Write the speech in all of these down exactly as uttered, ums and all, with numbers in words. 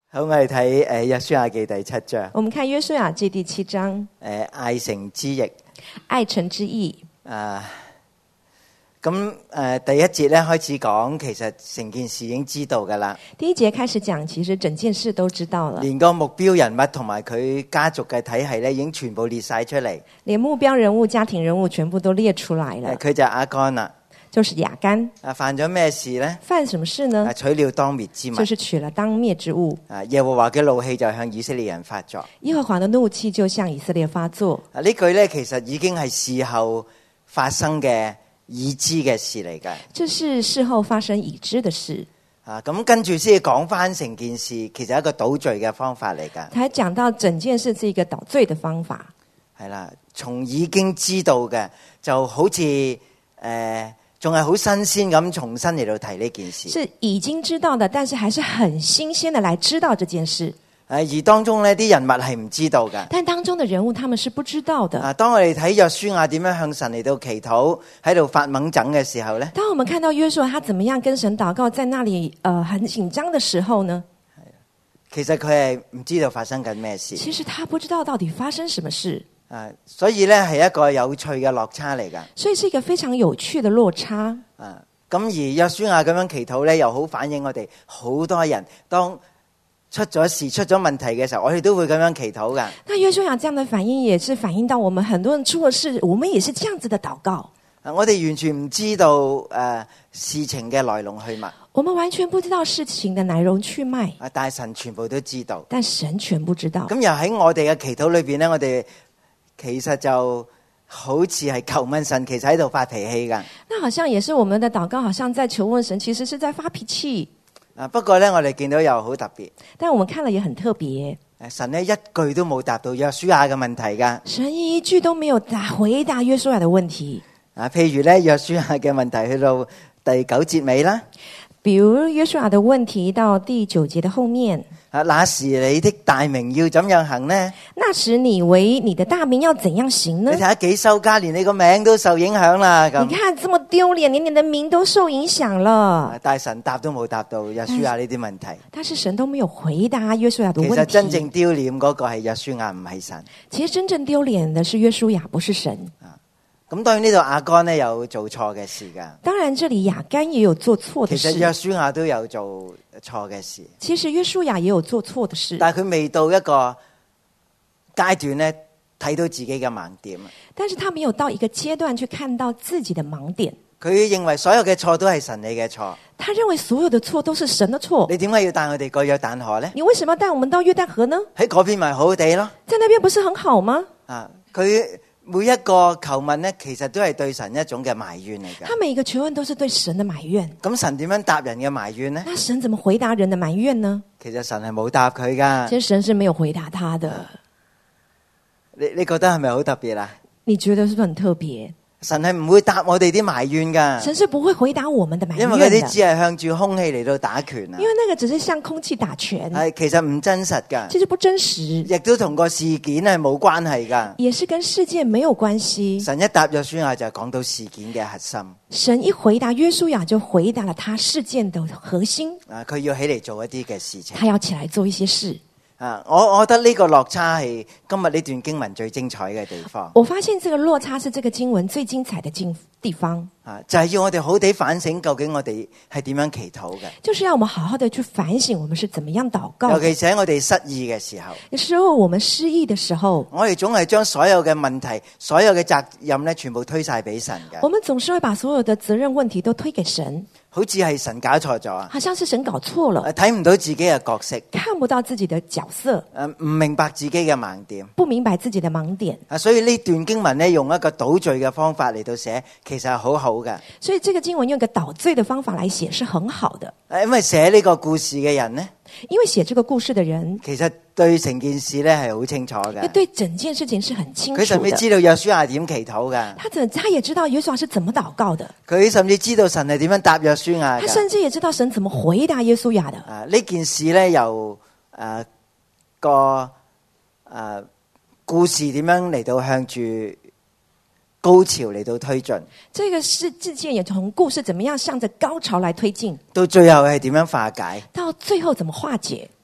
好，我哋睇誒約書亞記第七章。 我們看約書亞記第七章， 誒艾城之役。 艾城之役。 啊，咁誒第一節咧開始講，其實成件事已經知道㗎啦。 第一節開始講，其實整件事都知道了。 連個目標人物同埋佢家族嘅體系咧，已經全部列晒出嚟。 連目標人物、家庭人物全部都列出來了。 佢就係亞干啦。 就是亞干。 啊，犯咗咩事呢？ 犯什麼事呢？ 啊，取了當滅之物。 就是取了當滅之物。 啊，耶和華嘅怒氣就向以色列人發作。 耶和華的怒氣就向以色列發作。 啊，呢句咧其實已經係事後發生嘅已知嘅事嚟㗎。 這是事後發生已知的事。 啊，咁跟住先講翻成件事，其實係一個倒罪嘅方法嚟㗎。 才講到整件事是一個倒罪的方法。 係啦，從已經知道嘅，就好似誒。呃仲係好新鮮咁重新嚟到提呢件事， 是已經知道的，但是還是很新鮮的來知道這件事。 而當中呢啲人物係唔知道㗎， 但當中的人物他們是不知道的。 啊，當我哋睇約書亞點樣向神嚟到祈禱，喺度發猛整嘅時候呢， 當我們看到約書亞他怎麼樣跟神禱告，在那裡呃很緊張的時候呢， 其實佢係唔知道發生緊咩事。 其實他不知道到底發生什麼事。 啊，所以咧係一個有趣嘅落差嚟㗎。 所以是一個非常有趣的落差。 啊，咁而約書亞咁樣祈禱咧，又好反映我哋好多人當出咗事、出咗問題嘅時候，我哋都會咁樣祈禱㗎。 那約書亞這樣的反應，也是反映到我們很多人出了事，我們也是這樣子的禱告。 啊，我哋完全唔知道誒、呃、事情嘅來龍去脈。 我們完全不知道事情的來龍去脈。 啊，但係神全部都知道。 但神全部知道。 咁又喺我哋嘅祈禱裏邊咧，我哋其實就好似係求問神，其實喺度發脾氣噶。 那好像也是我們的禱告，好像在求問神，其實是在發脾氣。 啊，不過咧，我哋見到又好特別。 但我們看了也很特別。 誒，神呢一句都冇答到約書亞嘅問題噶。 神一句都沒有答回答約書亞的問題。 啊，譬如咧約書亞嘅問題去到第九節尾啦。 比如約書亞的問題到第九節的後面。 啊，那時你的大名要怎樣行呢？ 那時你為你的大名要怎樣行呢？ 你睇下幾羞家，連你個名都受影響啦。咁你看這麼丟臉，連你的名都受影響了。 但神答都冇答到約書亞呢啲問題。 但是神都沒有回答約書亞的問題。 其實真正丟臉嗰個係約書亞，唔係神。 其實真正丟臉的是約書亞，不是神。 咁當然呢度亞干呢有做錯嘅事噶。 當然這裡亞干也有做錯的事。 其實約書亞都有做錯嘅事。 其實約書亞也有做錯的事。 但係佢未到一個階段呢，睇到自己嘅盲點。 但是他沒有到一個階段去看到自己的盲點。 佢認為所有嘅錯都係神你嘅錯。 他認為所有的錯都是神的錯。 你點解要帶我哋過約旦河呢？ 你為什麼要帶我們到約旦河呢？ 喺嗰邊咪好好地咯。 在那邊不是很好嗎？ 啊，佢。每一個求問呢，其實都係對神一種嘅埋怨嚟嘅。 他每一個求問都是對神的埋怨。 咁神點樣答人嘅埋怨呢？ 那神怎麼回答人的埋怨呢？ 其實神係冇答佢噶。 其實神是沒有回答他的。 你你覺得係咪好特別啊？ 你覺得是不是很特別？ 神係唔會答我哋啲埋怨噶。 神是不會回答我們的埋怨的。 因為嗰啲只係向住空氣嚟到打拳啊。 因為那個只是向空氣打拳。 係其實唔真實噶。 其實不真實。 亦都同個事件係冇關係噶。 也是跟事件沒有關係。 神一答約書亞就講到事件嘅核心。 神一回答約書亞就回答了他事件的核心。 啊，佢要起嚟做一啲嘅事情。 他要起來做一些事。 啊，我我覺得呢個落差係今日呢段經文最精彩嘅地方。 我發現這個落差是這個經文最精彩的地方。 啊，就係要我哋好地反省，究竟我哋係點樣祈禱嘅。 就是要我們好好的去反省，我們是怎麼樣禱告。 尤其是喺我哋失意嘅時候。 有時候我們失意的時候， 我哋總係將所有嘅問題、所有嘅責任咧，全部推晒俾神嘅。 我們總是會把所有的責任問題都推給神。 好似係神搞錯咗啊！ 好像是神搞錯了， 睇唔到自己嘅角色， 看不到自己的角色， 誒，唔明白自己嘅盲點， 不明白自己的盲點。 啊，所以呢段經文咧，用一個倒敘嘅方法嚟到寫，其實係好好嘅。 所以這個經文用一個倒敘的方法來寫是很好的。 誒，因為寫呢個故事嘅人呢， 因為寫這個故事的人， 其實對成件事咧係好清楚嘅。 對整件事情是很清楚的。 佢甚至知道約書亞點祈禱嘅。 他怎他也知道約書亞是怎麼禱告的。 佢甚至知道神係點樣答約書亞。 他甚至也知道神怎麼回答約書亞的。 啊，呢件事咧由誒、呃、個誒、呃、故事點樣嚟到向住高潮嚟到推進。 這個事事件也從故事怎麼樣向着高潮來推進， 到最後係點樣化解？ 到最後怎麼化解？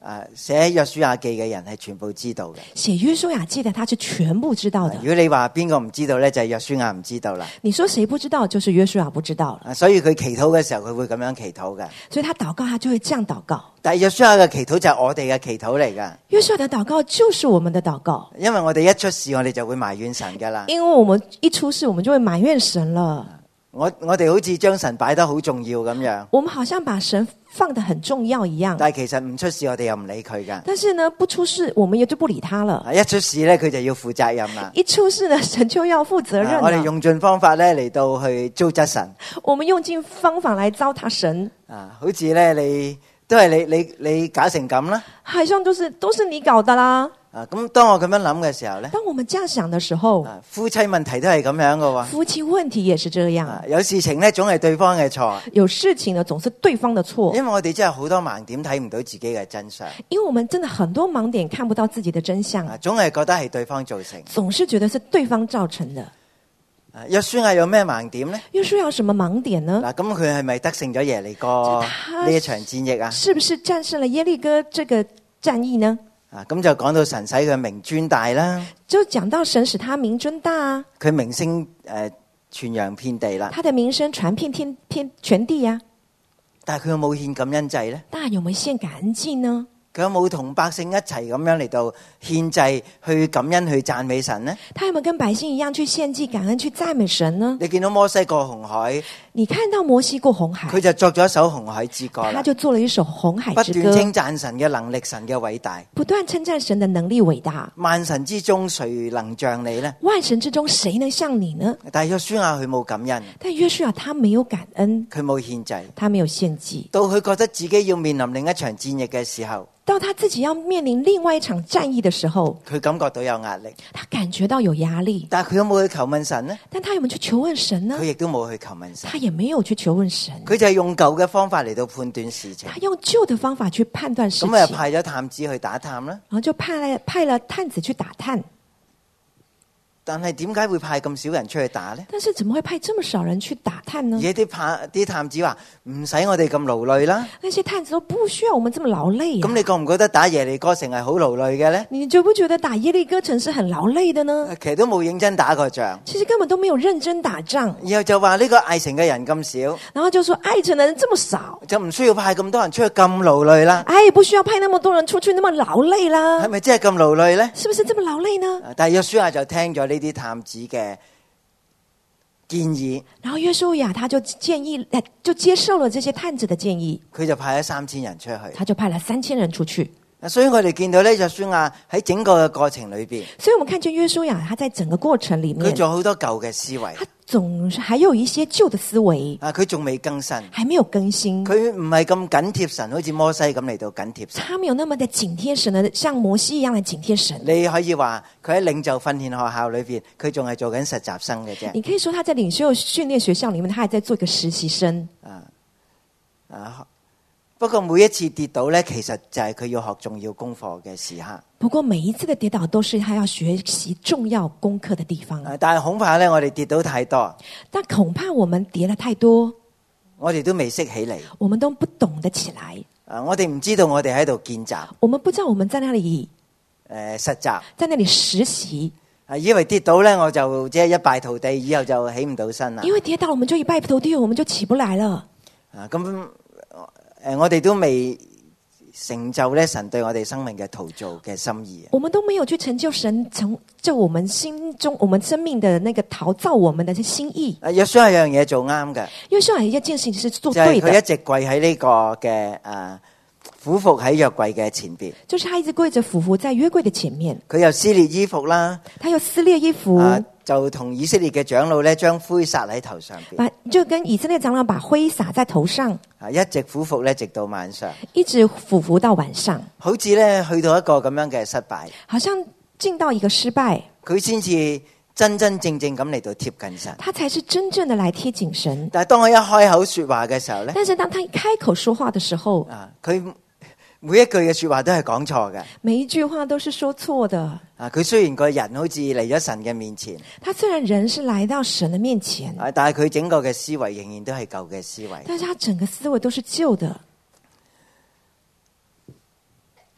啊，寫約書亞記嘅人係全部知道嘅。 寫約書亞記的他是全部知道的。 如果你話邊個唔知道咧，就係約書亞唔知道啦。 你說誰不知道，就是約書亞不知道了。 啊，所以佢祈禱嘅時候，佢會咁樣祈禱嘅。 所以他禱告，他就會這樣禱告。 但係約書亞嘅祈禱就係我哋嘅祈禱嚟噶。 約書亞的禱告就是我們的禱告， 因為我哋一出事，我哋就會埋怨神噶啦。 因為我們一出事，我們就會埋怨神了。 我我哋好似將神擺得好重要咁樣， 我們好像把神放得很重要一樣。 但係其實唔出事，我哋又唔理佢噶。 但是呢，不出事，我們也就不理他了。 一出事咧，佢就要負責任啦。 一出事呢，神就要負責任了。 我哋用盡方法咧嚟到去糟質神。 我們用盡方法來糟蹋神。 啊，好似咧你都係你你你搞成咁啦， 好像都是都是你搞的啦。 啊，咁當我咁樣諗嘅時候咧， 當我們這樣想的時候， 啊，夫妻問題都係咁樣噶喎。 夫妻問題也是這樣。 啊，有事情咧總係對方嘅錯， 有事情呢總是對方的錯。 因為我哋真係好多盲點睇唔到自己嘅真相。 因為我們真的很多盲點看不到自己的真相， 啊，總係覺得係對方造成， 總是覺得是對方造成的。 啊，約書亞有咩盲點咧？ 約書亞有什麼盲點呢？ 嗱，咁佢係咪得勝咗耶利哥呢一場戰役啊？ 是不是戰勝了耶利哥這個戰役呢？ 啊，咁就講到神使佢名尊大啦， 就講到神使他名尊大啊， 佢名聲誒傳揚遍地啦。 他的名聲傳遍天天全地啊。 但係佢有冇獻感恩祭咧？ 但有沒有獻感恩祭呢？ 佢有冇同百姓一齊咁樣嚟到獻祭去感恩去讚美神呢？ 他有沒有跟百姓一樣去獻祭感恩去讚美神呢？ 你見到摩西過紅海， 你看到摩西過紅海， 佢就作咗一首紅海之歌啦， 他就做了一首紅海之歌， 不斷稱讚神嘅能力，神嘅偉大， 不斷稱讚神的能力偉大。 萬神之中誰能像你呢？ 萬神之中誰能像你呢？ 但係約書亞佢冇感恩， 但約書亞他沒有感恩， 佢冇獻祭， 他沒有獻祭。 到佢覺得自己要面臨另一場戰役嘅時候， 到他自己要面臨另外一場戰役的時候， 佢感覺到有壓力， 他感覺到有壓力。 但係佢有冇去求問神呢？ 但他有沒有去求問神呢？ 佢亦都冇去求問神， 他也沒有去求問神。 佢就係用舊嘅方法嚟到判斷事情。 他用舊的方法去判斷事情。 咁啊派咗探子去打探啦。 然後就派了派了探子去打探。 但係點解會派咁少人出去打呢？ 但是怎麼會派這麼少人去打探呢？ 而啲派啲探子話唔使我哋咁勞累啦。 那些探子都不需要我們這麼勞累啊。 咁你覺唔覺得打耶利哥城係好勞累嘅呢？ 你覺不覺得打耶利哥城是很勞累的呢？ 其實都冇認真打過仗。 其實根本都沒有認真打仗。 然後就話呢個艾城嘅人咁少， 然後就說艾城的人這麼少， 就唔需要派咁多人出去咁勞累啦。 哎，不需要派那麼多人出去那麼勞累啦。 係咪真係咁勞累呢？ 是不是這麼勞累呢？ 但係約書亞就聽咗呢啲探子嘅嘅建議， 然後約書亞他就建議，就接受了這些探子的建議， 佢就派咗三千人出去， 他就派了三千人出去。 所以我哋見到咧，約書亞喺整個嘅過程裏邊， 所以我們看見約書亞，他在整個過程裏面， 佢仲有好多舊嘅思維， 他總還有一些舊的思維， 啊，佢仲未更新， 還沒有更新， 佢唔係咁緊貼神，好似摩西咁嚟到緊貼神， 他沒有那麼的緊貼神的，像摩西一樣的緊貼神。 你可以話佢喺領袖訓練學校裏邊，佢仲係做緊實習生嘅啫。 你可以說他在領袖訓練學校裏面，他還在做一個實習生。 啊啊！不過每一次跌倒咧，其實就係佢要學重要功課嘅時刻。 不過每一次的跌倒都是他要學習重要功課的地方。 啊、但係恐怕咧，我哋跌倒太多。 但恐怕我們跌得太多， 我哋都未識起嚟。 我們都不懂得起來。 啊！我哋唔知道我哋喺度見習。 我們不知道我們在那裡誒、呃、實習， 在那裡實習。 啊！以為跌倒咧，我就即係一敗塗地，以後就起唔到身啦。 因為跌倒，我們就一敗塗地，我們就起不來了。 啊！咁誒，我哋都未成就咧神對我哋生命嘅陶造嘅心意。 我們都沒有去成就神成就我們心中我們生命的那個陶造我們的心意。 啊！約書亞有樣嘢做啱嘅， 約書亞有一件事情是做就係、是、 對的， 佢一直跪喺呢個嘅誒俯伏喺約櫃嘅前邊。 就是他一直跪着俯伏在約櫃的前面。 佢又撕裂衣服啦， 他又撕裂衣服， 啊、就同以色列嘅長老咧將灰撒喺頭上邊， 把就跟以色列長老把灰撒在頭上， 啊，一直俯伏咧直到晚上， 一直俯伏到晚上， 好似咧去到一個咁樣嘅失敗， 好像進到一個失敗， 佢先至真真正正咁嚟到貼近神， 他才是真正的來貼近神。 但係當佢一開口說話嘅時候咧， 但是當他一開口說話的時候， 啊，佢每一句嘅說話都係講錯嘅， 每一句話都是說錯的。 啊，佢雖然個人好似嚟咗神嘅面前， 他雖然人是來到神的面前， 啊，但係佢整個嘅思維仍然都係舊嘅思維， 但是他整個思維都是舊的。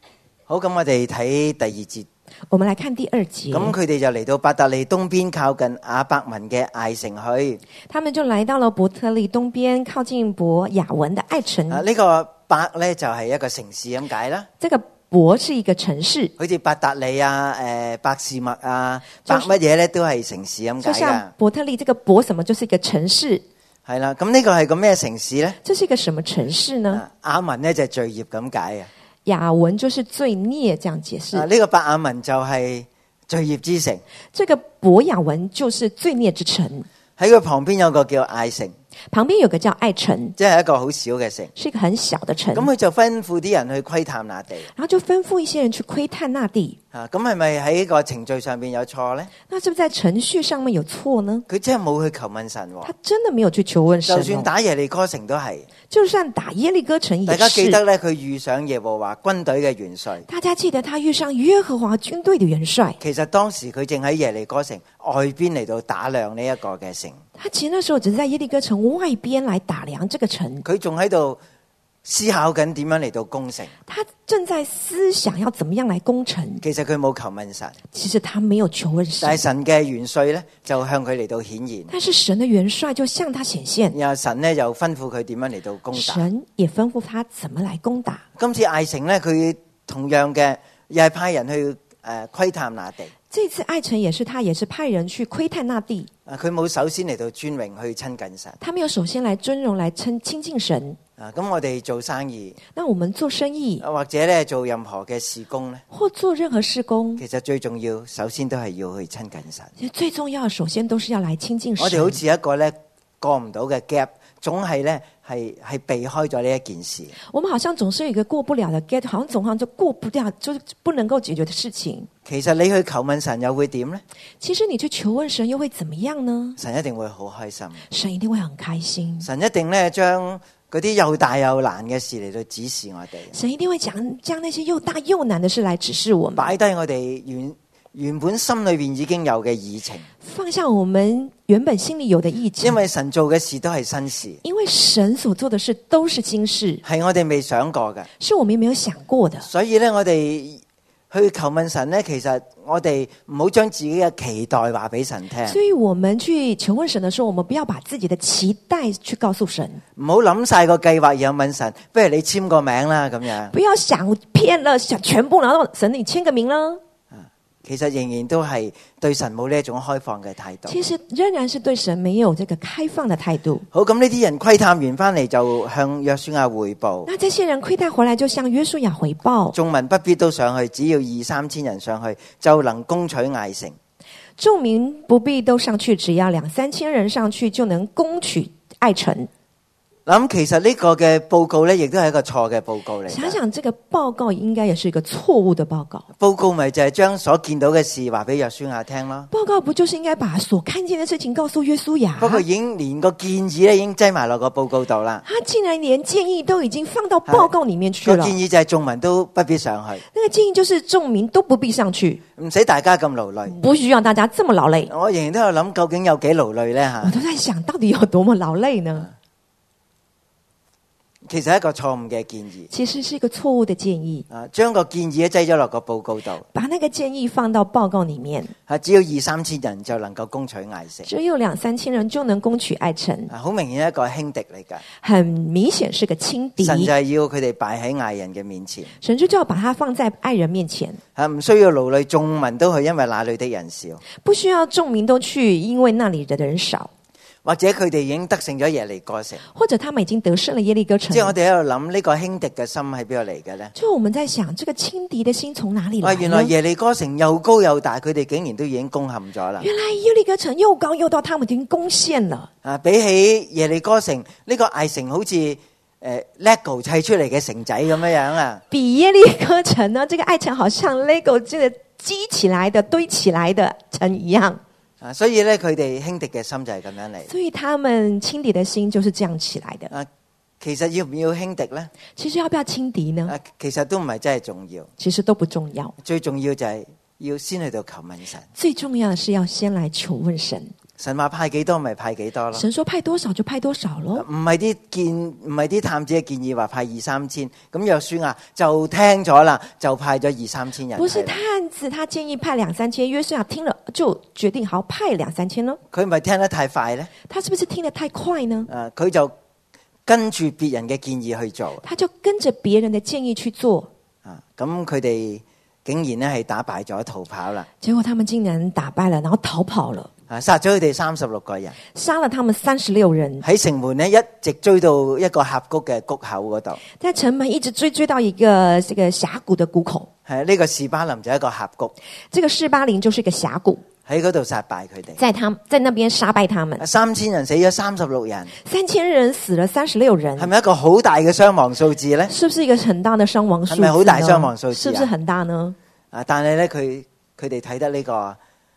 好，咁我哋睇第二節。 我們來看第二節。 咁佢哋就嚟到伯特利東邊靠近亞伯文嘅艾城去。 他們就來到了伯特利東邊靠近伯雅文的艾城。 啊，呢、這個伯咧就係一個城市咁解啦。 這個伯是一個城市， 好似伯特利啊、誒伯示麥啊、伯乜嘢咧都係城市咁解噶。 就像伯特利這個伯什麼就是一個城市。 係啦，咁呢個係個咩城市咧？ 這是一個什麼城市呢？ 雅文咧就係罪孽咁解啊。 雅文就是罪孽，這樣解釋。 啊，呢、這個伯雅文就係罪孽之城。 這個伯雅文就是罪孽之城。 喺佢旁邊有個叫艾城。 旁邊有個叫艾城， 即係一個好小嘅城， 是一個很小的城。 咁佢就吩咐啲人去窺探那地， 然後就吩咐一些人去窺探那地。 啊，咁係咪喺個程序上邊有錯呢？ 那是不是在程序上面有錯呢？ 佢真係冇去求問神， 他真的沒有去求問神。 就算打耶利哥城都係， 就算打耶利哥城也是。 大家記得咧，佢遇上耶和華軍隊嘅元帥。 大家記得他遇上耶和華軍隊的元帥。 其實當時佢正喺耶利哥城外邊嚟到打量呢一個嘅城。 他其實那時候只是在耶利哥城外邊來打量這個城。 佢仲喺度思考緊點樣嚟到攻城。 他正在思想要怎麼樣來攻城。 其實佢冇求問神。 其實他沒有求問神。 但係神嘅元帥咧就向佢嚟到顯現。 但是神的元帥就向他顯現。 然後神咧又吩咐佢點樣嚟到攻打。 神也吩咐他怎麼來攻打。 今次艾城咧，佢同樣嘅又係派人去誒窺、呃、探那地。 這次艾城也是他也是派人去窺探那地。 啊，佢冇首先嚟到尊榮去親近神。 他沒有首先來尊榮來親親近神。 啊，咁我哋做生意， 那我們做生意， 或者咧做任何嘅事工咧， 或做任何事工， 其實最重要，首先都係要去親近神。 其實最重要，首先都是要來親近神。 我哋好似一個咧過唔到嘅 gap，總係咧係係避開咗呢一件事。 我們好像總是有一個過不了嘅 gap，好像總好像就過不掉，就是不能夠解決的事情。 其實你去求問神又會點呢？ 其實你去求問神又會怎麼樣呢？ 神一定會好開心， 神一定會很開心。 神一定咧將嗰啲又大又難嘅事嚟到指示我哋。 神一定會講將那些又大又難的事來指示我們， 擺低我哋原原本心裏邊已經有嘅議程， 放下我們原本心裏有的議程。 因為神做嘅事都係新事， 因為神所做的事都是新事， 係我哋未想過嘅， 是我們沒有想過的。 所以咧，我哋去求問神咧，其實我哋唔好將自己嘅期待話俾神聽。 所以我們去求問神的時候，我們不要把自己的期待去告訴神， 唔好諗晒個計劃，然後問神，不如你簽個名啦咁樣。 不要想騙了，想全部，然後神你簽個名啦。 其實仍然都係對神冇呢一種開放嘅態度。 其實仍然是對神沒有這個開放的態度。 好，咁呢啲人窺探完翻嚟就向約書亞匯報。 那這些人窺探回來就向約書亞回報。 眾民不必都上去，只要二三千人上去就能攻取艾城。 眾民不必都上去，只要兩三千人上去就能攻取艾城。 咁其實呢個嘅報告呢，亦都係一個錯嘅報告嚟。 想想這個報告應該也是一個錯誤的報告。 報告咪就係將所見到嘅事話俾約書亞聽咯。 報告不就是應該把所看見的事情告訴約書亞？ 不過已經連個建議咧，已經擠埋落個報告度啦。 他竟然連建議都已經放到報告裏面去了。 個建議就係眾民都不必上去。 那個建議就是眾民都不必上去， 唔使大家咁勞累， 不需要大家這麼勞累。 我仍然都有諗，究竟有幾勞累呢？吓， 我都在想到底有多麼勞累呢？ 其實係一個錯誤嘅建議， 其實是一個錯誤的建議。 啊，將個建議擠咗落個報告度， 把那個建議放到報告裏面。 啊，只要二三千人就能夠攻取艾城， 只有兩三千人就能攻取艾城。 啊，好明顯一個輕敵嚟㗎， 很明顯是個輕敵。 神就係要佢哋擺喺艾人嘅面前， 神就要把它放在艾人面前。 啊，唔需要勞累眾民都去，因為那裏的人少， 不需要眾民都去，因為那裏的人少。 或者佢哋已經得勝咗耶利哥城， 或者他們已經得勝了耶利哥城。 即係我哋喺度諗呢個輕敵嘅心喺邊度嚟嘅咧？ 就我們在想，這個輕敵的心從哪裏來呢？ 原來耶利哥城又高又大，佢哋竟然都已經攻陷咗啦。 原來耶利哥城又高又大，他們已經攻陷了。 啊，比起耶利哥城呢、這個艾城好似誒 Lego 砌出嚟嘅城仔咁樣樣啊！ 比耶利哥城呢，這個艾城好像 Lego 這個積起來的、堆起來的城一樣。 啊，所以咧，佢哋輕敵嘅心就係咁樣嚟。 所以他們輕敵的心就是這樣起來的。 啊，其實要唔要輕敵咧？ 其實要不要輕敵呢？ 啊，其實都唔係真係重要。 其實都不重要。 最重要就係要先去到求問神。 最重要的是要先來求問神。 神話派幾多咪派幾多咯。 神說派多少就派多少咯。 唔係啲建唔係啲探子嘅建議話派二三千，咁約書亞就聽咗啦，就派咗二三千人。 不是探子，他建議派兩三千，約書亞聽了就決定好派兩三千咯。 佢咪聽得太快咧？ 他是不是聽得太快呢？ 誒，佢就跟住別人嘅建議去做。 他就跟着別人的建議去做。 啊，咁佢哋竟然咧係打敗咗，逃跑啦。 結果他們竟然打敗了，然後逃跑了。 啊！殺咗佢哋三十六個人， 殺了他們三十六人， 喺城門咧一直追到一個峽谷嘅谷口嗰度。 在城門一直追追到一個這個峽谷的谷口。 係呢個示巴林就係一個峽谷， 這個示巴林就是一個峽谷， 喺嗰度殺敗佢哋。 在他在那邊殺敗他們， 三千人死咗三十六人， 三千人死了三十六人， 係咪一個好大嘅傷亡數字咧？ 是不是一個很大的傷亡數字？ 係咪好大傷亡數字？ 是不是很大呢？ 啊！但係咧，佢佢哋睇得呢個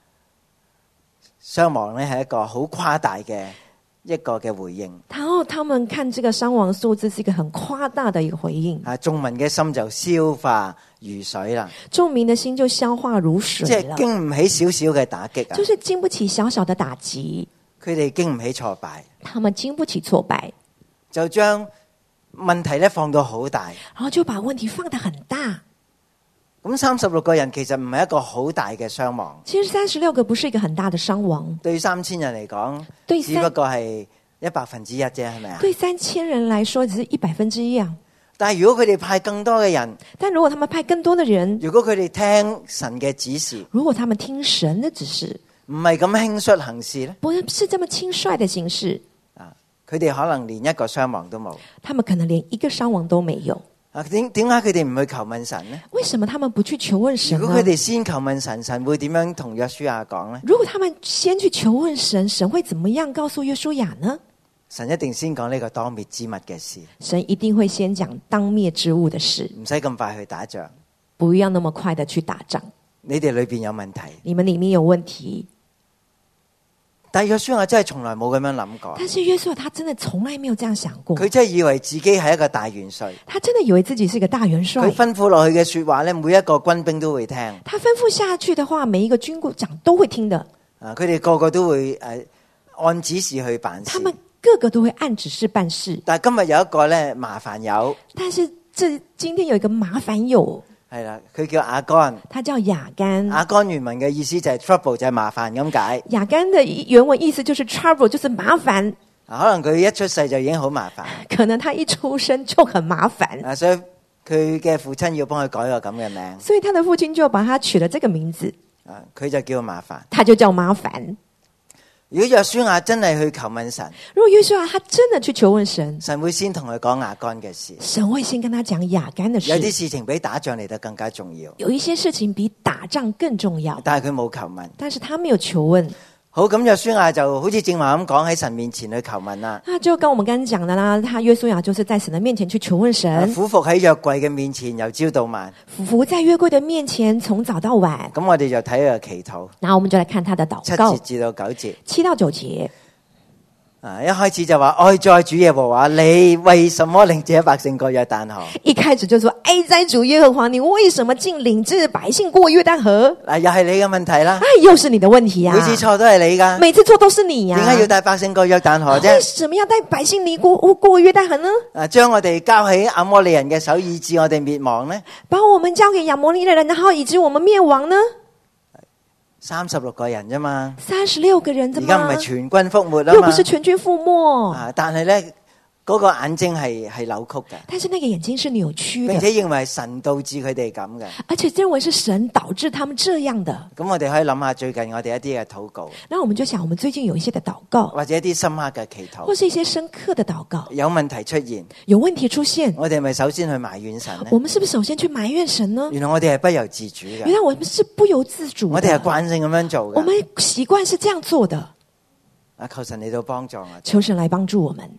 傷亡咧係一個好誇大嘅一個嘅回應。 然後他們看這個傷亡數字是一個很誇大的一個回應。 啊！眾民嘅心就消化如水啦， 眾民的心就消化如水即係經唔起少少嘅打擊啊！ 就是經不起小小的打擊， 佢哋經唔起挫敗， 他們經不起挫敗， 就將問題咧放到好大， 然後就把問題放得很大。 咁三十六個人其實唔係一個好大嘅傷亡， 其實三十六個不是一個很大的傷亡， 對三千人嚟講， 對只不過係一百分之一啫，係咪啊？ 對三千人來說，只是一百分之一啊。 但係如果佢哋派更多嘅人， 但如果他們派更多的人， 如果佢哋聽神嘅指示， 如果他們聽神的指示， 唔係咁輕率行事咧， 不是這麼輕率的形式， 啊，佢哋可能連一個傷亡都冇。 他們可能連一個傷亡都沒有。 啊，點點解佢哋唔去求問神呢？ 為什麼他們不去求問神呢？ 如果佢哋先求問神，神會點樣同約書亞講呢？ 如果他們先去求問神，神會怎麼樣告訴約書亞呢？ 神一定先講呢個當滅之物嘅事， 神一定會先講當滅之物的事， 唔使咁快去打仗。 不要那麼快的去打仗。 你哋裏邊有問題， 你們裡面有問題。 但係約書亞真係從來冇咁樣諗過。 但是約書亞他真的從來沒有這樣想過。 佢真係以為自己係一個大元帥， 他真的以為自己是一個大元帥。 佢吩咐落去嘅說話咧，每一個軍兵都會聽。 他吩咐下去的話，每一個軍部長都會聽的。 啊，佢哋個個都會誒、呃、按指示去辦事。 他們個個都會按指示辦事。 但係今日有一個咧麻煩友， 但是這今天有一個麻煩友。 係啦，佢叫亞干， 他叫亞干。 亞干原文嘅意思就係 trouble，就係麻煩咁解。 亞干的原文意思就是 trouble，就是麻煩。 啊，可能佢一出世就已經好麻煩， 可能他一出生就很麻煩。 啊，所以佢嘅父親要幫佢改個咁嘅名， 所以他的父親就把他取了這個名字。 啊，佢就叫麻煩。 他就叫麻煩。 如果約書亞真係去求問神， 如果約書亞他真的去求問神， 神會先同佢講亞干嘅事。 神會先跟他講亞干的事。 有啲事情比打仗嚟得更加重要， 有一些事情比打仗更重要， 但係佢冇求問。 但是他沒有求問。 好，咁約書亞就好似正話咁講喺神面前去求問啦。 那就跟我們剛才講的啦，他約書亞就是在神的面前去求問神， 俯伏喺約櫃嘅面前由朝到晚， 俯伏在約櫃的面前從早到晚。 咁我哋就睇佢嘅祈禱， 然後我們就來看他的禱七告， 節至到九節。 七到九節。 啊！一開始就話哀哉主耶和華，你為什麼領這百姓過約旦河？ 一開始就說哀哉主耶和華，你為什麼竟領這百姓過約旦河？ 嗱，又係你嘅問題啦。 哎，又是你的問題啊！ 每次錯都係你噶， 每次錯都是你呀、啊。 點解要帶百姓過約旦河啫？ 為什麼要帶百姓離過過約旦河呢？ 啊，將我哋交喺亞摩利人嘅手，以致我哋滅亡呢？ 把我們交給亞摩利的人，然後以致我們滅亡呢？ 三十六個人啫嘛， 三十六個人啫嘛， 而家唔係全軍覆沒啊嘛， 又不是全軍覆沒啊！但係咧，嗰個眼睛係係扭曲嘅， 但是那個眼睛是扭曲的， 並且認為神導致佢哋咁嘅， 而且認為是神導致他們這樣的。 咁我哋可以諗下最近我哋一啲嘅禱告， 那我們就想，我們最近有一些的禱告， 或者一啲深刻嘅祈禱， 或是一些深刻的禱告， 有問題出現， 有問題出現， 我哋咪首先去埋怨神呢？ 我們是不是首先去埋怨神呢？ 原來我哋係不由自主嘅， 原來我們是不由自主的， 我哋係慣性咁樣做嘅， 我們習慣是這樣做的。 啊，求神嚟到幫助我， 求神來幫助我們。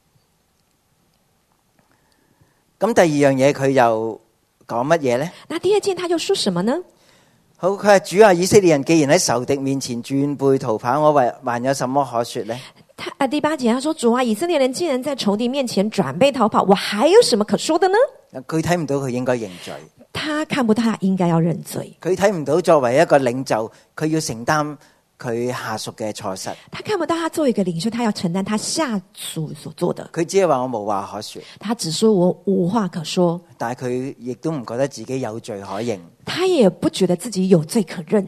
咁第二樣嘢佢又講乜嘢呢？ 那第二件他又說什麼呢？ 好，佢話主啊，以色列人既然喺仇敵面前轉背逃跑，我還還有什麼可說呢？ 他啊，第八節他說：主啊，以色列人既然在仇敵面前轉背逃跑，我還有什麼可說的呢？ 佢睇唔到佢應該認罪， 他看不到他應該要認罪， 佢睇唔到作為一個領袖，佢要承擔佢下屬嘅錯失， 他看不到他作為一個領袖，他要承擔他下屬所做的。 佢只係話我無話可說， 他只說我無話可說， 但係佢亦都唔覺得自己有罪可認。 他也不覺得自己有罪可認。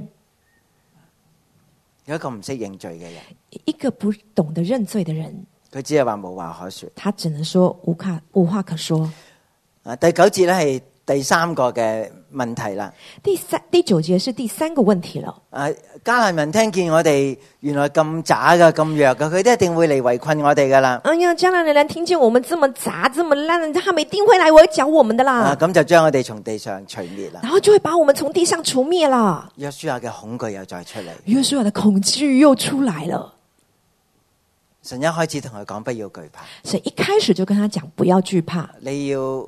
有一個唔識認罪嘅人， 一個不懂得認罪的人， 佢只係話無話可說， 他只能說無可無話可說。 啊，第九節咧係第三個嘅問題啦。 第三第九節是第三個問題了。 啊，迦南人聽見我哋原來咁渣噶、咁弱噶，佢哋一定會嚟圍困我哋噶啦。 哎呀，迦南人聽見我們這麼雜、這麼爛，他們一定會來圍剿我們的啦。 啊，咁就將我哋從地上除滅啦。 然後就會把我們從地上除滅啦。 約書亞嘅恐懼又再出嚟， 約書亞的恐懼又出來了。 神一開始同佢講不要懼怕， 神一開始就跟他講不要懼怕， 你要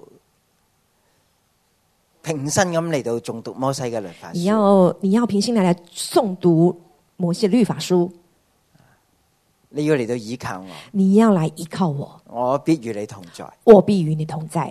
平身咁嚟到誦讀摩西嘅律法書。 你要你要平心來來誦讀摩西律法書， 你要嚟到依靠我， 你要來依靠我， 我必與你同在。 我必與你同在。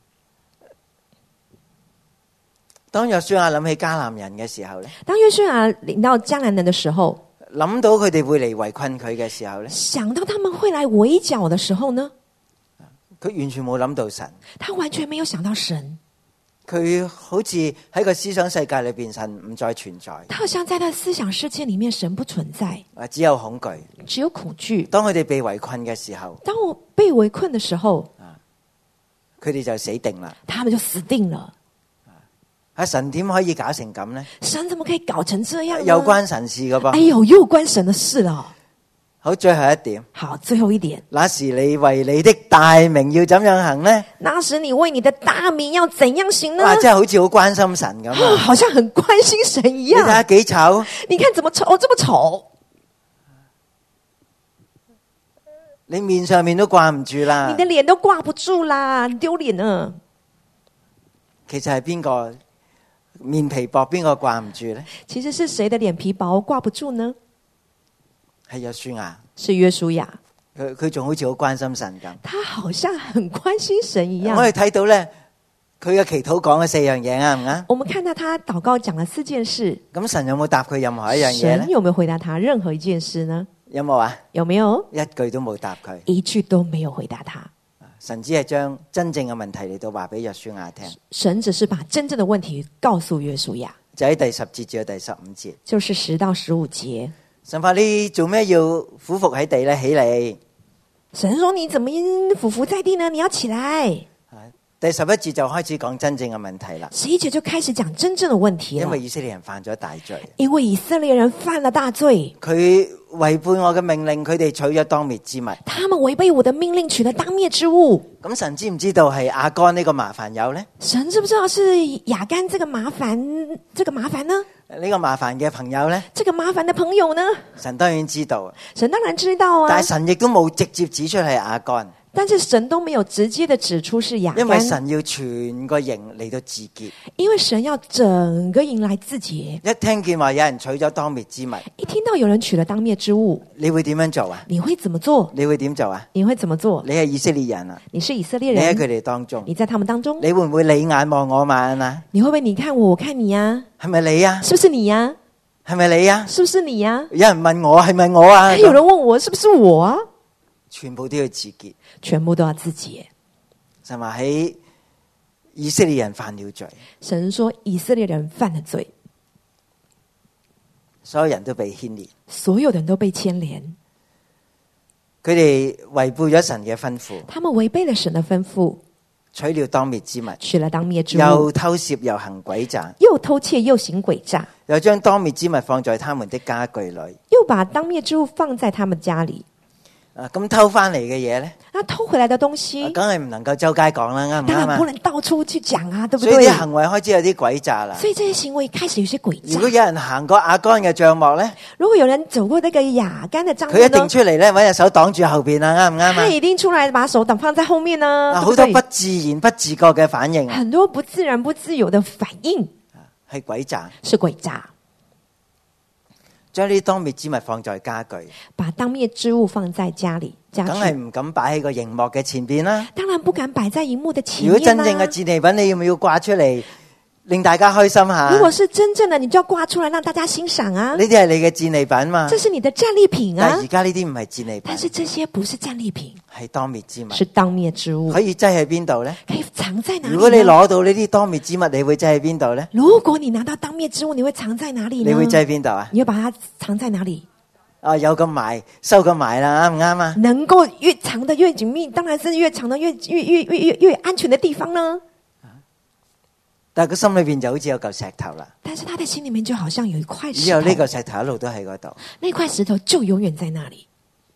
當約書亞諗起迦南人嘅時候咧， 當約書亞領到迦南人的時候， 諗到佢哋會嚟圍困佢嘅時候咧， 想到他們會來圍剿的時候呢， 佢完全冇諗到神， 他完全沒有想到神。 佢好似喺個思想世界裏邊，神唔再存在。 他好像在他思想世界裏面，神不存在， 啊，只有恐懼， 只有恐懼。 當佢哋被圍困嘅時候， 當我被圍困的時候， 佢哋就死定啦。 他們就死定了。 啊，神點可以搞成咁呢？ 神怎麼可以搞成這樣呢？ 又關神事噶噃。 哎呦，又關神的事了。 好，最後一點。 好，最後一點。 那時你為你的大名要怎樣行呢？ 那時你為你的大名要怎樣行呢？ 哇，真係好似好關心神咁啊、 哦！好像很關心神一樣。 你睇下幾醜？ 你看怎麼醜，這麼醜。 你面上面都掛唔住啦。 你的臉都掛不住啦，丟臉啊！ 其實係邊個面皮薄，邊個掛唔住呢？ 其實是誰的臉皮薄掛不住呢？ 係約書亞， 是約書亞。 佢佢仲好似好關心神咁。 他好像很關心神一樣。 我哋睇到咧，佢嘅祈禱講嘅四樣嘢啱唔啱？ 我們看到他禱告講了四件事。 咁神有冇答佢任何一樣嘢咧？ 神有沒有回答他任何一件事呢？ 有冇啊？ 有沒有？ 一句都冇答佢， 一句都沒有回答他。 神只係將真正嘅問題嚟到話俾約書亞聽。 神只是把真正的問題告訴約書亞， 就喺第十節至到第十五節， 就是十到十五節。 神話你做咩要俯伏喺地咧？起嚟！ 神說你怎麼俯伏在地呢？你要起來。 第十一節就開始講真正嘅問題啦。 十一節就開始講真正的問題了。 因為以色列人犯咗大罪。 因為以色列人犯了大罪。 佢違背我嘅命令，佢哋取咗當滅之物。 他們違背我的命令，取了當滅之物。 咁神知唔知道係亞干呢個麻煩友呢？ 神知不知道是亞干這個麻煩，這個麻煩呢？ 呢個麻煩嘅朋友呢？ 這個麻煩的朋友呢？ 神當然知道。 神當然知道啊。但係神亦都冇直接指出係亞干。 但是神都沒有直接的指出是亞干， 因為神要全個營嚟到自潔， 因為神要整個營來自潔。 一聽見話有人取咗當滅之物， 一聽到有人取了當滅之物， 你會點樣做啊？ 你會怎麼做？ 你會點做啊？ 你會怎麼做？ 你係以色列人啊， 你是以色列人， 你喺佢哋當中， 你在他們當中， 你會唔會你眼望我眼啊？ 你會不會你看我，我看你啊？ 係咪你啊？ 是不是你啊？ 係咪你啊？ 是不是你啊？ 有人問我係咪我啊？ 有人問我是不是我啊？ 全部都要自潔， 全部都要自潔。 神話喺以色列人犯了罪， 神說以色列人犯了罪， 所有人都被牽連， 所有人都被牽連。 佢哋違背咗神嘅吩咐， 他們違背了神的吩咐， 取了當滅之物， 取了當滅之物， 又偷竊又行詭詐， 又偷竊又行詭詐， 又將當滅之物放在他們的家具裏， 又把當滅之物放在他們家裏。 啊，咁偷翻嚟嘅嘢咧？ 啊，偷回來的東西， 梗係唔能夠周街講啦，啱唔啱啊？ 當然不能到處去講啊，對不對？ 所以啲行為開始有啲詭詐啦。 所以這些行為開始有些詭詐。 如果有人行過亞干嘅帳幕咧， 如果有人走過那個亞干的帳幕， 佢一定出嚟咧，搵隻手擋住後邊啊，啱唔啱啊？ 他一定出來把手擋放在後面呢。 好多不自然、不自覺嘅反應， 很多不自然、不自由的反應， 係詭詐， 是詭詐。 將呢啲當滅之物放在家具， 把當滅之物放在家裏，家具梗係唔敢擺喺個熒幕嘅前邊啦。 當然不敢擺在熒幕的前面。 如果真正嘅戰利品，你要唔要掛出嚟令大家開心下。 如果是真正的，你就要掛出來讓大家欣賞啊。 呢啲係你嘅戰利品嘛。 這是你的戰利品啊。 但係而家呢啲唔係戰利品。 但是這些不是戰利品， 係當滅之物。 是當滅之物。 可以擠喺邊度呢？ 可以藏在哪裡呢？ 如果你攞到呢啲當滅之物，你會擠喺邊度呢？ 如果你拿到當滅之物，你會藏在哪裡呢？ 你會擠喺邊度啊？ 你會把它藏在哪裡？ 啊，有咁埋，收咁埋啦，啱唔啱啊？ 能夠越藏得越緊密，當然是越藏得越越越越越越安全的地方呢。 但係佢心裏邊就好似有嚿石頭啦。 但是他的心裡面就好像有一塊石頭。 以後呢個石頭一路都喺嗰度。 那塊石頭就永遠在那裡，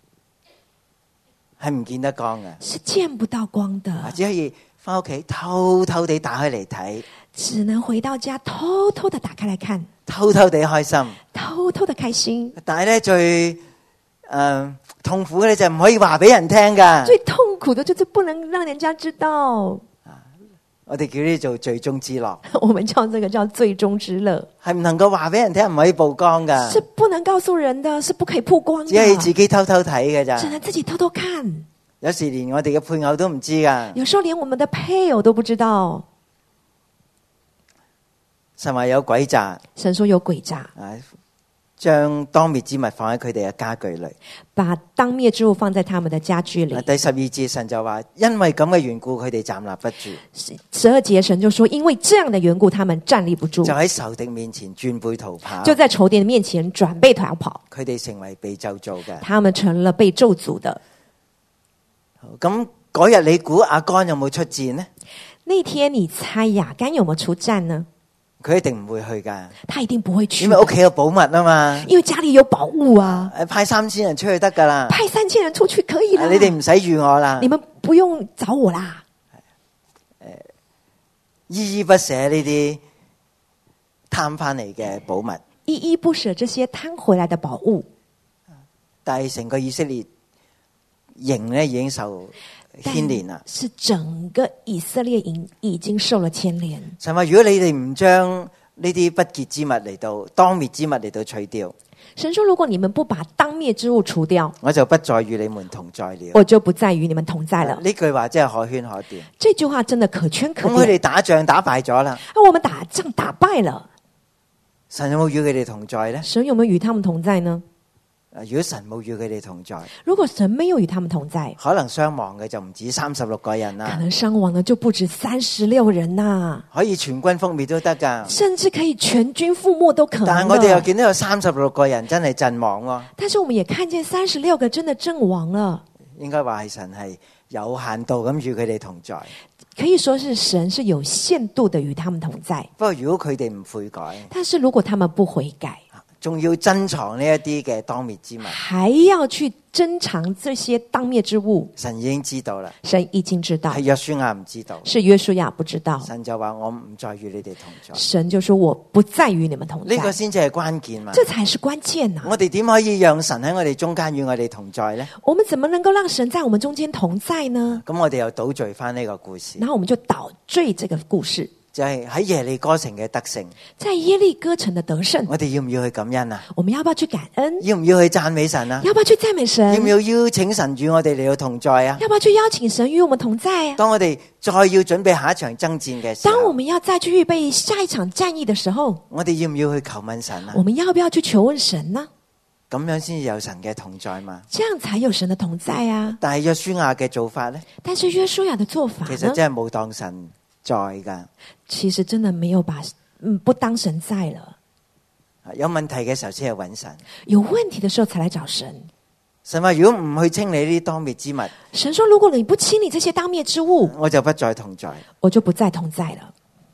係唔見得光嘅， 是見不到光的， 只可以翻屋企偷偷地打開嚟睇， 只能回到家偷偷的打開來看， 偷偷地開心， 偷偷的開心。 但係咧最誒、呃、痛苦嘅咧就唔可以話俾人聽噶。 最痛苦的就是不能讓人家知道。 我哋叫呢做最終之樂， 我們叫這個叫最終之樂， 係唔能夠話俾人聽，唔可以曝光噶， 是不能告訴人的，是不可以曝光的， 只係自己偷偷睇嘅咋， 只能自己偷偷看。 有時連我哋嘅配偶都唔知噶， 有時候連我們的配偶都不知道。 神話有詭詐， 神說有詭詐， 啊，將當滅之物放喺佢哋嘅家具裏， 把當滅之物放在他們的家具裏。 第十二節神就話，因為咁嘅緣故，佢哋站立不住。 十二節神就說，因為這樣的緣故，他們站立不住， 就喺仇敵面前轉背逃跑， 就在仇敵面前轉背逃跑。 佢哋成為被咒詛嘅， 他們成了被咒詛的。 咁嗰日你估亞干有冇出戰呢？ 那天你猜亞干有冇出戰呢？ 佢一定唔會去噶， 他一定不會去， 因為屋企有寶物啊嘛， 因為家裏有寶物啊。 派三千人出去得噶啦， 派三千人出去可以啦， 你哋唔使預我啦， 你們不用找我啦。 誒，依依不捨呢啲貪翻嚟嘅寶物， 依依不捨這些貪回來的寶物， 但係成個以色列營咧已經受牽連啦， 是整個以色列營已經受了牽連。 神話，如果你哋唔將呢啲不潔之物嚟到當滅之物嚟到除掉， 神說如果你們不把當滅之物除掉， 我就不再與你們同在了， 我就不再與你們同在了。 呢句話真係可圈可點。 這句話真的可圈可點。 咁佢哋打仗打敗咗啦， 啊，我們打仗打敗了， 神有冇與佢哋同在呢？ 神有沒有與他們同在呢？ 如果神冇與佢哋同在， 如果神沒有與他們同在， 可能傷亡嘅就唔止三十六個人啦， 可能傷亡的就不止三十六人呐， 可以全軍覆滅都得噶， 甚至可以全軍覆沒都可能。 但係我哋又見到有三十六個人真係陣亡喎。 但是我們也看見三十六個真的陣亡了。 應該話係神係有限度咁與佢哋同在， 可以說是神是有限度的與他們同在。 不過如果佢哋唔悔改， 但是如果他們不悔改， 仲要珍藏呢一啲嘅當滅之物， 還要去珍藏這些當滅之物， 神已經知道啦。 神已經知道， 係約書亞唔知道， 是約書亞不知道。 神就話我唔再與你哋同在， 神就說我不再與你們同在。 呢個先至係關鍵嘛。 這才是關鍵啊！ 我哋點可以讓神喺我哋中間與我哋同在呢？ 我們怎麼能夠讓神在我們中間同在呢？ 咁我哋又倒敘翻呢個故事， 然後我們就倒敘這個故事， 就係喺耶利哥城嘅得勝。 在耶利哥城的得勝， 我哋要唔要去感恩啊？ 我們要不要去感恩？ 要唔要去讚美神啊？ 要不要去讚美神？ 要唔要邀請神與我哋嚟到同在啊？ 要不要去邀請神與我們同在啊？ 當我哋再要準備下一場爭戰嘅時候， 當我們要再去預備下一場戰役的時候， 我哋要唔要去求問神啊？ 我們要不要去求問神呢？ 咁樣先至有神嘅同在嘛？ 這樣才有神的同在啊！ 但係約書亞嘅做法呢？ 但是約書亞的做法呢， 其實真係冇當神在噶。 其實真的沒有把嗯不當神在了。 有問題嘅時候先係揾神， 有問題的時候才來找神。 神話如果唔去清理呢啲當滅之物， 神說如果你不清理這些當滅之物， 我就不再同在， 我就不再同在了。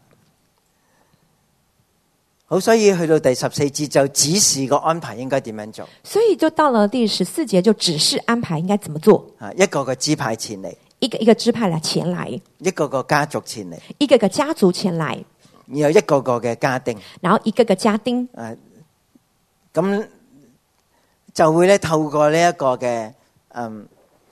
好，所以去到第十四節就指示個安排應該點樣做。 所以就到了第十四節就指示安排應該怎麼做。 啊，一個個支派前嚟， 一個一個支派來前來， 一個個家族前嚟， 一個個家族前來， 然後一個個嘅家丁， 然後一個個家丁。 誒，咁就會咧透過呢一個嘅嗯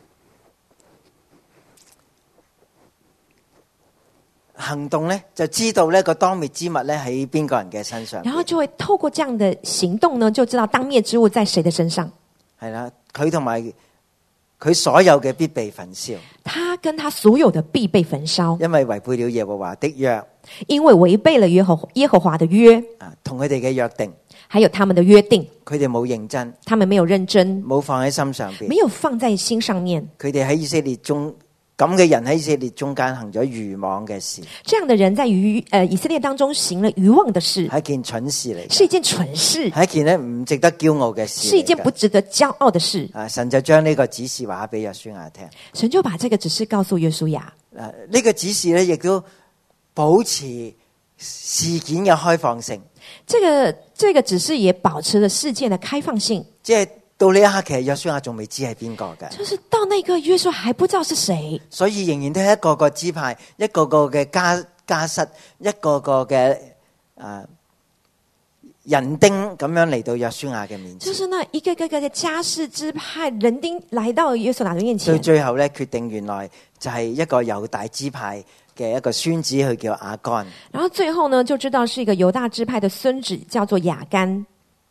行動咧，就知道呢個當滅之物咧喺邊個人嘅身上。 然後就會透過這樣的行動呢，就知道當滅之物在誰的身上。 係啦，佢同埋佢所有嘅必被焚燒。 他跟他所有的必被焚燒， 因為違背了耶和華的約。 因為違背了耶和耶和華的約， 啊，同佢哋嘅約定， 還有他們的約定， 佢哋冇認真， 他們沒有認真， 冇放喺心上邊， 沒有放在心上面。 佢哋喺以色列中咁嘅人喺以色列中間行咗愚妄嘅事， 這樣的人在於呃以色列當中行了愚妄的事， 係一件蠢事嚟， 是一件蠢事， 係一件咧唔值得驕傲嘅事， 是一件不值得驕傲的事。 啊，神就將呢個指示話俾約書亞聽， 神就把這個指示告訴約書亞。 啊，呢個指示咧亦都保持事件嘅開放性， 這個這個指示也保持了事件的開放性。 即係到呢一刻，其實約書亞仲未知係邊個嘅， 就是到那個約書亞還不知道是誰， 所以仍然都係一個個支派，一個個嘅家家室，一個個嘅啊人丁咁樣嚟到約書亞嘅面前， 就是那一個個個嘅家世支派人丁來到約書亞的面前。 到最後咧，決定原來就係一個猶大支派嘅一個孫子，佢叫亞干。 然後最後呢，就知道是一個猶大支派的孫子，叫做亞干。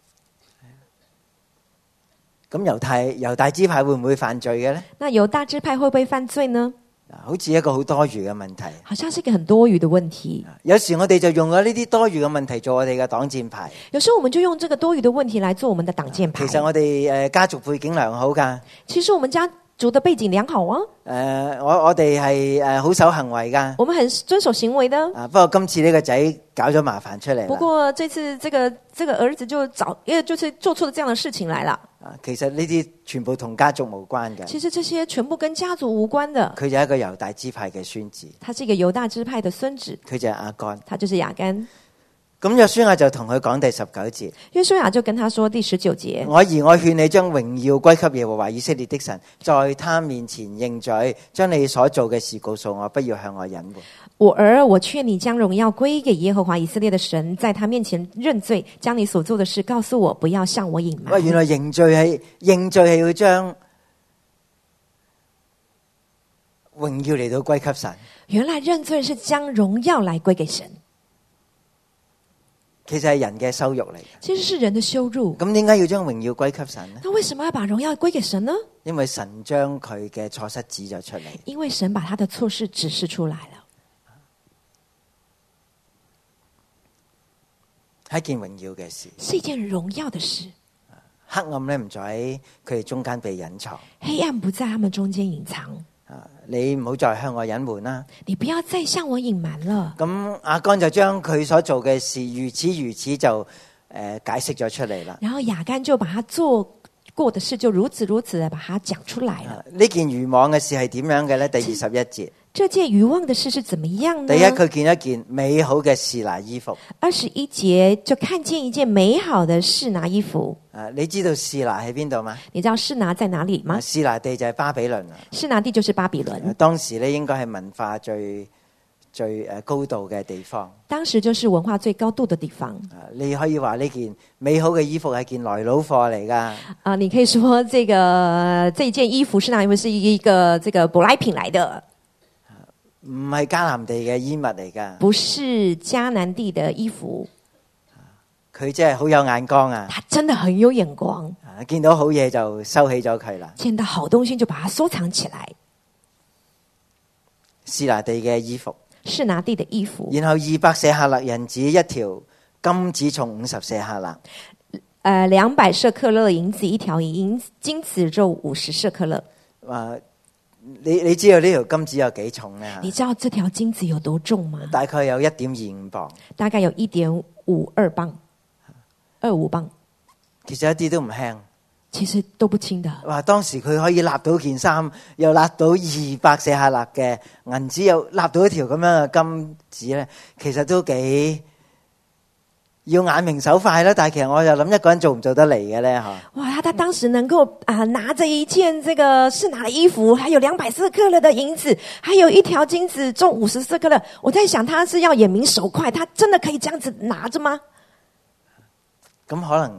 咁猶太猶大支派會唔會犯罪嘅咧？ 那猶大支派會不會犯罪呢？ 好似一個好多餘嘅問題， 好像是一個很多餘的問題。 有時我哋就用咗呢啲多餘嘅問題做我哋嘅擋箭牌。 有時候我們就用這個多餘的問題來做我們的擋箭牌。 其實我哋誒家族背景良好噶。 其實我們家族的背景良好啊。 誒、呃，我我哋係誒好守行為噶。 我們很遵守行為的。 啊，不過今次呢個仔搞咗麻煩出嚟。 不過這次這個這個兒子就找，因為就是做出了這樣的事情來了。 啊，其實呢啲全部同家族無關嘅。 其實這些全部跟家族無關的。 佢就係一個猶大支派嘅孫子。 他是一個猶大支派的孫子。 佢就係亞干。 他就是亞干。 咁約書亞就同佢講第十九節。 約書亞就跟他說第十九節： 我兒，我勸你將榮耀歸給耶和華以色列的神，在他面前認罪，將你所做嘅事告訴我，不要向我隱瞞。 我兒，我勸你將榮耀歸給耶和華以色列的神，在他面前認罪，將你所做的事告訴我，不要向我隱瞞。 喂，原來認罪係認罪係要將榮耀嚟到歸給神。 原來認罪是將榮耀來歸給神。 其實係人嘅羞辱嚟嘅， 其實是人的羞辱。 咁點解要將榮耀歸給神呢？ 那為什麼要把榮耀歸給神呢？ 因為神將佢嘅錯失指咗出嚟。 因為神把他的錯事指示出來了， 係一件榮耀嘅事， 是一件榮耀的事。 黑暗咧唔在喺佢哋中間被隱藏， 黑暗不在他們中間隱藏。 啊，你唔好再向我隱瞞啦。 你不要再向我隱瞞了。 咁亞干就將佢所做嘅事如此如此就誒、呃、解釋咗出嚟啦。 然後亞干就把他做過的事就如此如此的把它講出來了。 呢、啊、件愚妄嘅事係點樣嘅咧？第二十一節， 這件愚妄的事是怎麼樣呢？ 第一，佢見一件美好嘅示拿衣服。 二十一節就看見一件美好的示拿衣服。 啊，你知道示拿喺邊度嗎？ 你知道示拿在哪裡嗎？ 示拿地就係巴比倫啊。 示拿地就是巴比倫。 啊、當時咧應該係文化最最誒高度嘅地方。 當時就是文化最高度的地方。 啊，你可以話呢件美好嘅衣服係件來佬貨嚟噶。 啊，你可以說這個這件衣服是哪？因為是一個這個舶來品來的， 唔係迦南地嘅衣物嚟噶。 不是迦南地的衣服。 佢真係好有眼光啊！ 他真的很有眼光。 啊，見到好嘢就收起咗佢啦。 見到好東西就把它收藏起來。 示拿地嘅衣服。 示拿地的衣服。 然後二百舍客勒銀子一條，金子重五十舍客勒。 誒，兩百舍客勒銀子一條，銀金子就五十舍客勒。 啊，你你知道呢條金子有幾重呢？ 你知道這條金子有多重嗎？ 大概有一點二五磅。 大概有一點五二磅。二五磅， 其實一啲都唔輕， 其實都不輕的。 哇！當時佢可以立到件衫，又立到二百舍客勒嘅銀子，又立到一條咁樣嘅金子咧，其實都幾要眼明手快啦。但係其實我就諗一個人做唔做得嚟嘅咧？吓！ 哇！他他當時能夠啊拿着一件這個示拿的衣服，還有兩百舍客勒的銀子，還有一條金子重五十舍客勒。我在想，他是要眼明手快，他真的可以這樣子拿着嗎？ 咁可能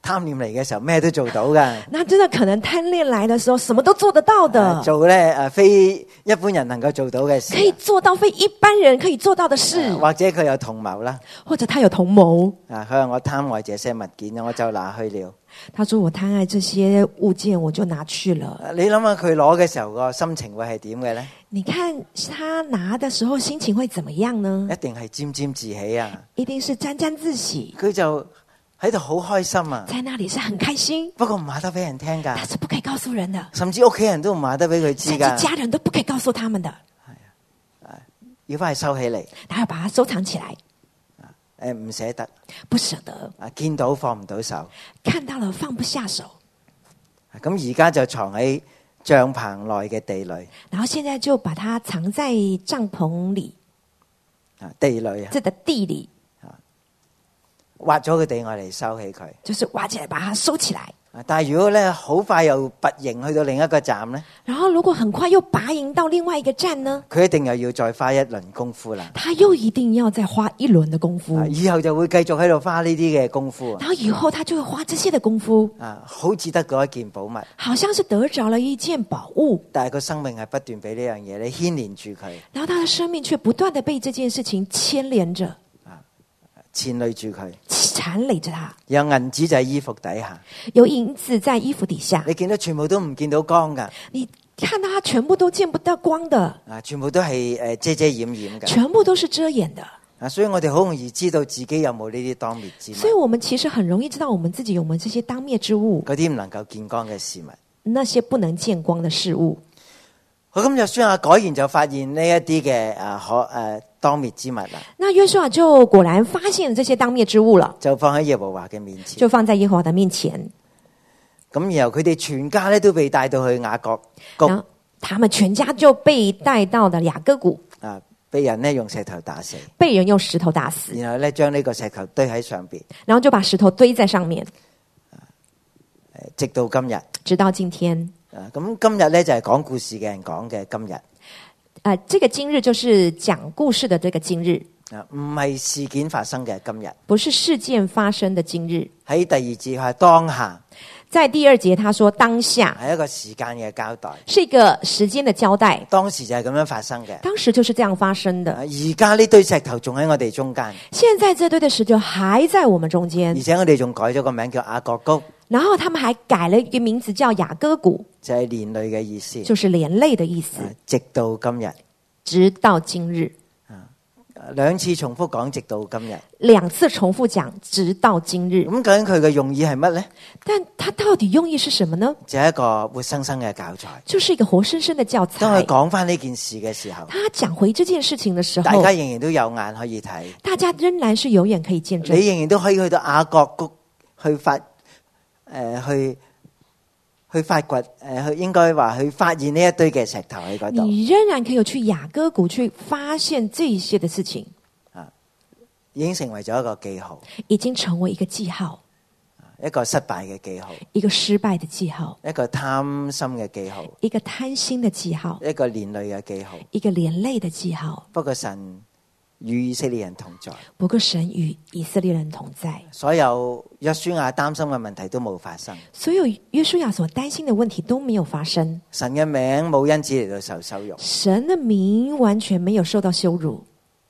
貪念嚟嘅時候，咩都做到噶。 那真的可能貪戀來的時候，什麼都做得到的， 做咧誒非一般人能夠做到嘅事， 可以做到非一般人可以做到的事， 或者佢有同謀啦。 或者他有同謀。 啊，佢話我貪愛這些物件，我就拿去了。 他說我貪愛這些物件，我就拿去了。 你諗下佢攞嘅時候個心情會係點嘅咧？ 你看他拿的時候心情會怎麼樣呢？ 一定係沾沾自喜啊！ 一定是沾沾自喜。 佢就喺度好開心啊！ 在那裡是很開心， 不過唔話得俾人聽噶， 但是不可以告訴人的， 甚至屋企人都唔話得俾佢知甚噶。 至家人都不可以告訴他們的， 要翻去收起嚟， 他要把它收藏起來。 誒唔捨得， 不捨得， 啊見到放唔到手， 看到了放不下手。 咁而家就藏喺帳篷內嘅地裏， 然後現在就把它藏在帳篷裡， 啊地裏啊， 這個地裡挖咗個地外嚟收起佢。 就是挖起來把它收起來。 但係如果咧好快又拔營去到另一個站咧， 然後如果很快又拔營到另外一個站呢， 佢一定又要再花一輪功夫啦。 他又一定要再花一輪的功夫， 啊以後就會繼續喺度花呢啲嘅功夫。 然後以後他就會花這些的功夫， 啊，好似得嗰一件寶物， 好像是得着了一件寶物， 但係個生命係不斷俾呢樣嘢你牽連住佢， 然後他的生命卻不斷的被這件事情牽連着， 纏累住佢。 纏累着他。 有銀子就喺衣服底下， 有銀子在衣服底下， 你見到全部都唔見到光噶， 你看到他全部都見不到光的， 啊，全部都係誒遮遮掩掩嘅。 全部都是遮掩的。 啊，所以我哋好容易知道自己有冇呢啲當滅之所以物， 我們其實很容易知道我們自己有沒有這些當滅之物， 嗰啲唔能夠見光嘅事物。 那些不能見光的事物。 好，咁約書亞果然就發現呢一啲嘅誒可誒當滅之物啦， 那約書亞就果然發現這些當滅之物了， 就放喺耶和華嘅面前。 就放在耶和華的面前。 咁然後佢哋全家咧都被帶到去雅各谷然後他們全家就被帶到了雅各谷， 啊，被人咧用石頭打死， 被人用石頭打死， 然後咧將呢個石頭堆喺上邊， 然後就把石頭堆在上面， 誒直到今日。 直到今天。 啊，咁今日咧就係講故事嘅人講嘅今日， 呃，這個今日就是講故事的這個今日， 啊，唔係事件發生嘅今日。 不是事件發生的今日。 喺第二節係當下， 在第二節他說當下係一個時間嘅交代， 是一個時間的交代， 當時就係咁樣發生嘅。 當時就是這樣發生的。 啊而家呢堆石頭仲喺我哋中間， 現在這堆的石頭還在我們中間而，且我哋仲改咗個名叫雅各谷， 然後他們還改了一個名字叫雅各谷， 就係連累嘅意思。 就是連累的意思。 啊直到今日， 直到今日， 兩次重複講直到今日。 兩次重複講直到今日。 咁究竟佢嘅用意係乜呢？ 但它到底用意是什麼呢？ 就係一個活生生嘅教材。 就是一個活生生的教當佢材。 講翻呢件事嘅時候， 他講回這件事情的時候， 大家仍然都有眼可以睇， 大家仍然是有眼可以見證。 你仍然都可以去到雅各谷去發誒、呃、去去發掘誒、呃、去應該話去發現呢一堆嘅石頭喺嗰度， 你仍然可以有去雅各谷去發現這一些的事情， 已經成為咗一個記號， 已經成為一個記號， 一個失敗嘅記號， 一個失敗的記號， 一個貪心嘅記號， 一個貪心的記號， 一個連累嘅記號。 一個連累的記號。 不過神與以色列人同在， 不過神與以色列人同在， 所有約書亞擔心嘅問題都冇發生， 所有約書亞所擔心的問題都沒有發生， 神嘅名冇因此嚟到受羞辱。 神的名完全沒有受到羞辱。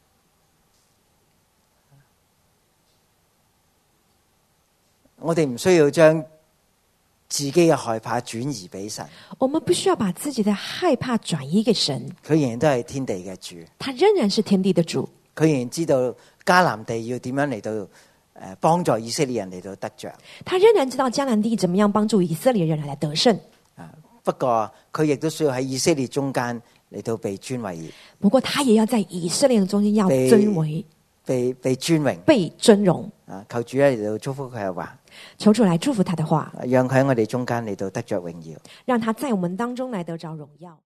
我哋唔需要將自己嘅害怕轉移俾神， 我們不需要把自己的害怕轉移給神， 佢仍然都係天地嘅主， 他仍然是天地的主， 佢仍然知道迦南地要點樣嚟到誒幫助以色列人嚟到得着。 他仍然知道迦南地怎麼樣幫助以色列人來得勝。 啊，不過佢亦都需要喺以色列中間嚟到被尊為， 不過他也要在以色列人中間要尊為、 被被尊榮、 被尊榮。 啊，求主咧嚟到祝福佢嘅話， 求主來祝福他的話， 讓佢喺我哋中間嚟到得着榮耀。 讓他在我們當中來得着榮耀。